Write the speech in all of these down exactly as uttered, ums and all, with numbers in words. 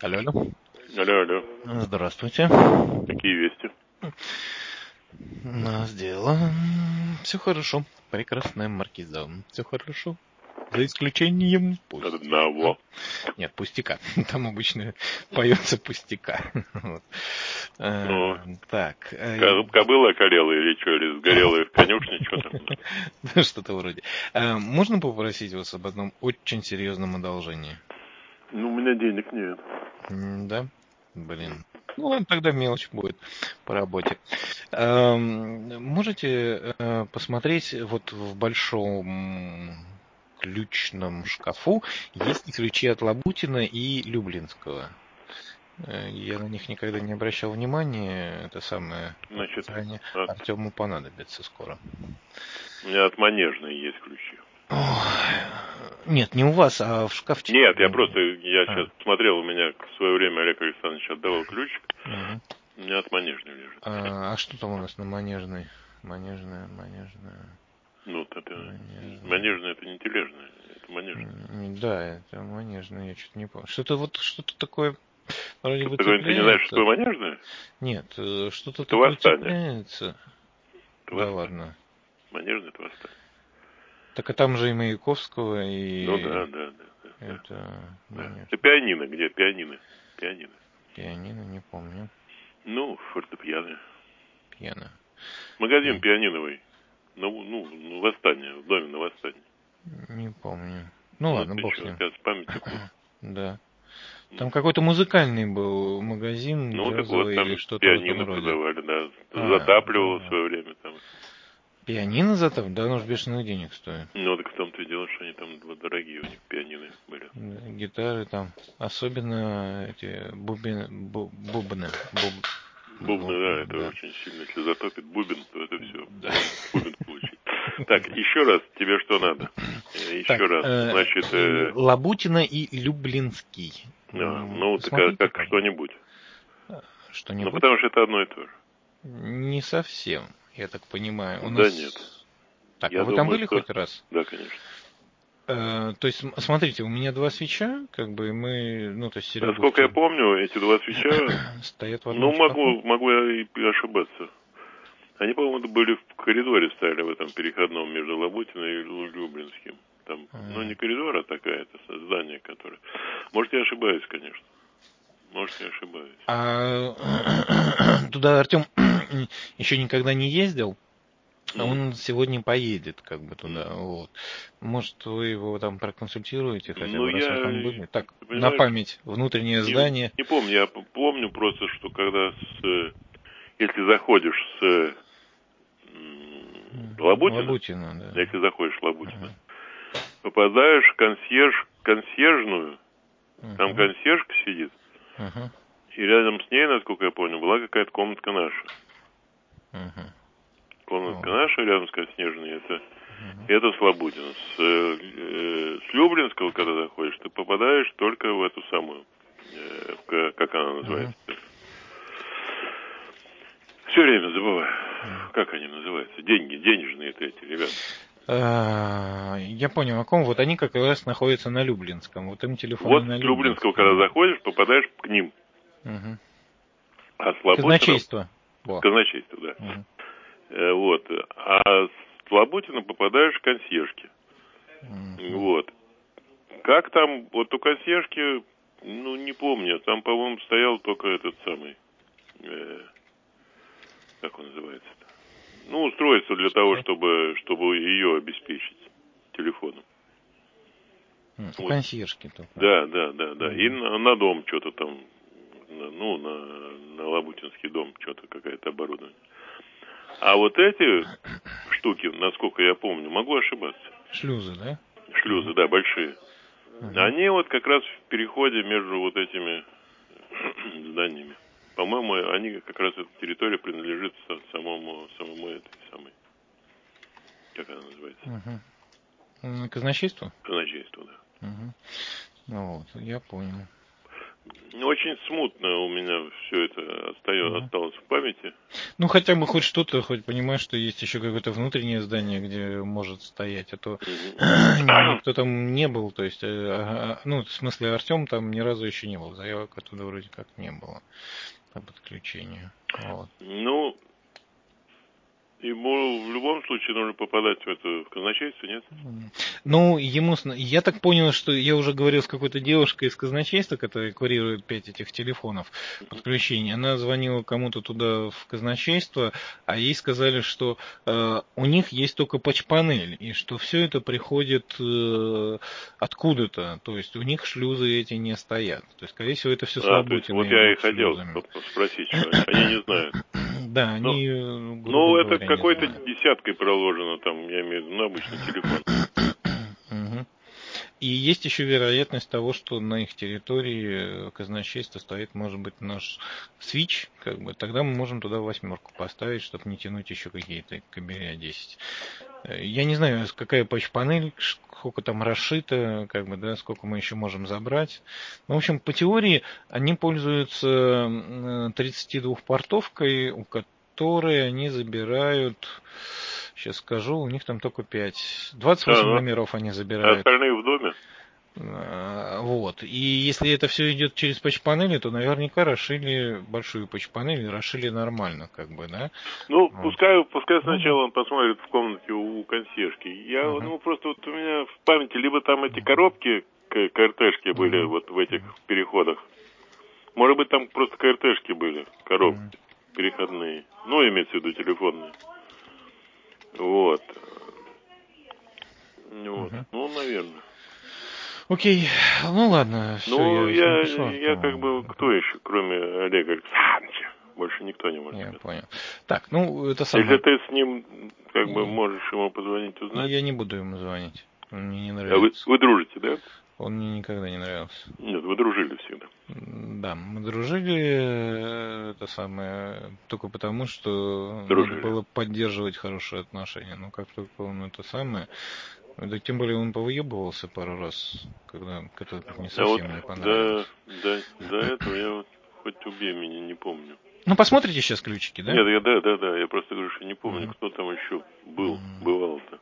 Алло, алло. Алло, алло. Здравствуйте. Какие вести? У нас дело. Все хорошо. Прекрасная маркиза. Все хорошо. За исключением пустяка. Одного. Нет, пустяка. Там обычно поется пустяка. Вот. Ну, А, так. ко- кобыла околела или что, или сгорела в конюшне, что там? Что-то вроде. А, можно попросить вас об одном очень серьезном одолжении? Ну, у меня денег нет. М, Да? Блин. Ну ладно, тогда мелочь будет по работе. Эм, Можете э, посмотреть вот в большом ключном шкафу есть ключи от Лабутина и Люблинского. Э, Я на них никогда не обращал внимания. Это самое, Значит, они от- Артему понадобится скоро. у меня от Манежной есть ключи. Ой, нет, не у вас, а в шкафчике. Нет, я просто, я А. сейчас смотрел, у меня в свое время Олег Александрович отдавал ключик. Мгм. У меня от Манежной лежит. А, а что там у нас на Манежной? Манежная, Манежная. Ну, вот это, Манежная. Манежная это не тележная, это Манежная. М, Да, это Манежная, я что-то не помню. Что-то вот, что-то такое вроде Что такое, ты не знаешь, что выцепляется. такое Манежная? Нет, э, что-то Это тут восстание. выцепляется. Это Да восстание. ладно. Манежная это восстание. Так а там же и Маяковского, и Ну да, да, да. да, да. это Да. Манежная. Это пианино, где пианино? Пианино. Пианино, не помню. Ну, фортепиано. Пьяно. Магазин Пи- пианиновый. Ну, ну, ну, восстание, в доме на восстание. Не помню. Ну Ну, ладно, ты бог с что, у ним. тебя с памятью плохо. Да. Ну, Там какой-то музыкальный был магазин, ну, так вот, джазовый или там что-то в этом пианино роде. продавали, да. А, Затапливал в да. свое время там. Пианино зато, да, оно ж бешеных денег стоит. Ну, так в том-то и дело, что они там вот дорогие у них пианино были. Да, гитары там, особенно эти бубен, бу- бубны, буб- Бубны, да, это да. очень сильно. Если затопит бубен, то это все. Да. Можно бубен получить. Так, еще раз, тебе что надо? Э, Так, Еще раз. э, Значит, э, Лабутина и Люблинский. а, М, ну, так как, Посмотрите, как пожалуйста. что-нибудь. Ну, Что-нибудь? потому что это одно и то же. Не совсем, я так понимаю. У Да нас... нет. Так, а Я вы там думаю, были что... хоть раз? Да, конечно. Э, то есть, м- смотрите, у меня два свеча, как бы, и мы, ну, то есть, Серега Насколько я помню, эти два свеча, стоят в одном ну, шкафу. могу, могу я и ошибаться. Они, по-моему, были в коридоре стояли в этом переходном между Лабутино и Лю- Люблинским. Там, ну, не коридор, а такая-то здание, которое... Может, я ошибаюсь, конечно. Может, я ошибаюсь. А туда Артем еще никогда не ездил, а М. он сегодня поедет, как бы туда. М. Вот. Может, вы его там проконсультируете хотя Ну, бы, раз вы я, там были. Так, ты на понимаешь, память, внутреннее не, здание. не помню. Я п- помню просто, что когда с... э, Если заходишь с э, м, Лабутина, Лабутина, да. если заходишь в Лабутина, Ага. попадаешь в консьерж, консьержную, там Ага. консьержка сидит, Ага. и рядом с ней, насколько я понял, была какая-то комнатка наша. Ага. Комнатка Вот. наша рядом с консьержной, это, Ага. это с Лабутина. С, э, э, с Люблинского, когда заходишь, ты попадаешь только в эту самую, э, в ка- как она называется. Ага. Все время забываю, как они называются. Деньги, денежные это эти ребята. А, Я понял, о ком. Вот они как раз находятся на Люблинском. Вот им телефоны Вот на с Люблинского, когда Люблинском. заходишь, попадаешь к ним. Угу. А с Лабутиным... Казначейство. Во. Казначейство, да. Угу. Э, вот. А с Лабутиным попадаешь к консьержке. Угу. Вот. Как там, вот у консьержки, ну, не помню, там, по-моему, стоял только этот самый, э, как он называется-то? Ну, устройство для того, чтобы, чтобы ее обеспечить телефоном. У Вот. консьержки только. Да, да, да, да. Угу. И на, на дом что-то там, на- ну, на, на Лабутинский дом что-то, какое-то оборудование. А вот эти штуки, насколько я помню, могу ошибаться. Шлюзы, да? Шлюзы, угу. Да, большие. Угу. Они вот как раз в переходе между вот этими зданиями. По-моему, они как раз эта территория принадлежит самому, самому этой самой, как она называется? Угу. Казначейство? Казначейству, да. Угу. Ну вот, я понял. Очень смутно у меня все это остается, осталось в памяти. Ну, хотя бы хоть что-то, хоть понимаешь, что есть еще какое-то внутреннее здание, где может стоять, а то никто там не был, то есть, ну, в смысле, Артем там ни разу еще не был, заявок оттуда вроде как не было по подключению. Вот. Ну, ему в любом случае нужно попадать в это в казначейство, нет? Ну, ему... Я так понял, что я уже говорил с какой-то девушкой из казначейства, которая курирует пять этих телефонов подключения. Она звонила кому-то туда в казначейство, а ей сказали, что э, у них есть только патч-панель, и что все это приходит э, откуда-то. То есть у них шлюзы эти не стоят. То есть, скорее всего, это все А, то есть вот я и хотел спросить, что они не знают. Да, они, ну, грубо ну, говоря, это какой-то десяткой проложено, там, я имею в виду, на обычный телефон. Угу. И есть еще вероятность того, что на их территории казначейства стоит, может быть, наш свич, как бы, тогда мы можем туда восьмерку поставить, чтобы не тянуть еще какие-то кабеля десять. Я не знаю, какая патч-панель, сколько там расшито, как бы, да, сколько мы еще можем забрать. Ну, в общем, по теории они пользуются тридцатидвухпортовкой, у которой они забирают, сейчас скажу, у них там только пять. двадцать восемь а, номеров они забирают. А остальные в доме? Вот. И если это все идет через патч-панели, то наверняка расшили большую патч-панель, расшили нормально, как бы, да? Ну, вот. пускай, пускай сначала он посмотрит в комнате у консьержки. Я, uh-huh. ну, просто вот у меня в памяти либо там эти коробки, КРТшки uh-huh. были вот в этих uh-huh. переходах. Может быть, там просто КРТшки были, коробки uh-huh. переходные. Ну, имеется в виду телефонные. Вот. Вот. Uh-huh. Ну, наверное. Окей, ну ладно, все, ну, я, я, напишу, я как бы, кто еще, кроме Олега Александровича? Больше никто не может. Я сказать. понял. Так, ну, это самое... Если ты с ним, как бы, можешь ему позвонить, узнать. Я не буду ему звонить, он мне не нравится. А вы, вы дружите, да? Он мне никогда не нравился. Нет, вы дружили всегда. Да, мы дружили, это самое, только потому, что дружили. надо было поддерживать хорошие отношения. Но как только он это самое... Да, тем более он повыебывался пару раз, когда который не совсем а вот не понравилось. Да, да, до этого я вот хоть убей меня, не помню. Ну, посмотрите сейчас ключики, да? Нет, я да, да, да, я просто говорю, что не помню, mm-hmm. кто там еще был, mm-hmm. бывал-то.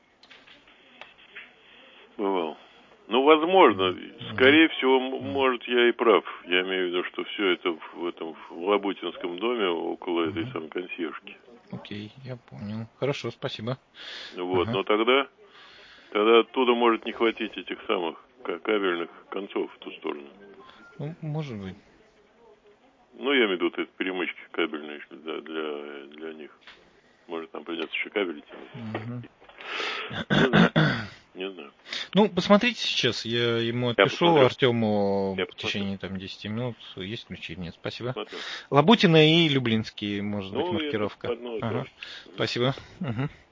Бывал. Ну, возможно, mm-hmm. скорее всего, mm-hmm. может, я и прав. Я имею в виду, что все это в этом в Лабутинском доме около mm-hmm. этой самой консьержки. Окей, я понял. Хорошо, спасибо. Вот, ага. но тогда, тогда оттуда может не хватить этих самых кабельных концов в ту сторону. Ну, может быть. Ну, я имею в виду, это перемычки кабельные для, для, для них. Может, нам придется еще кабели тянуть. Угу. Не знаю. Не знаю. Ну, посмотрите сейчас, я ему отпишу, я Артему я в течение там десяти минут. Есть ключи? Нет, спасибо. Смотрю. Лабутина и Люблинский, может ну, быть, маркировка. Ага. Спасибо. Угу.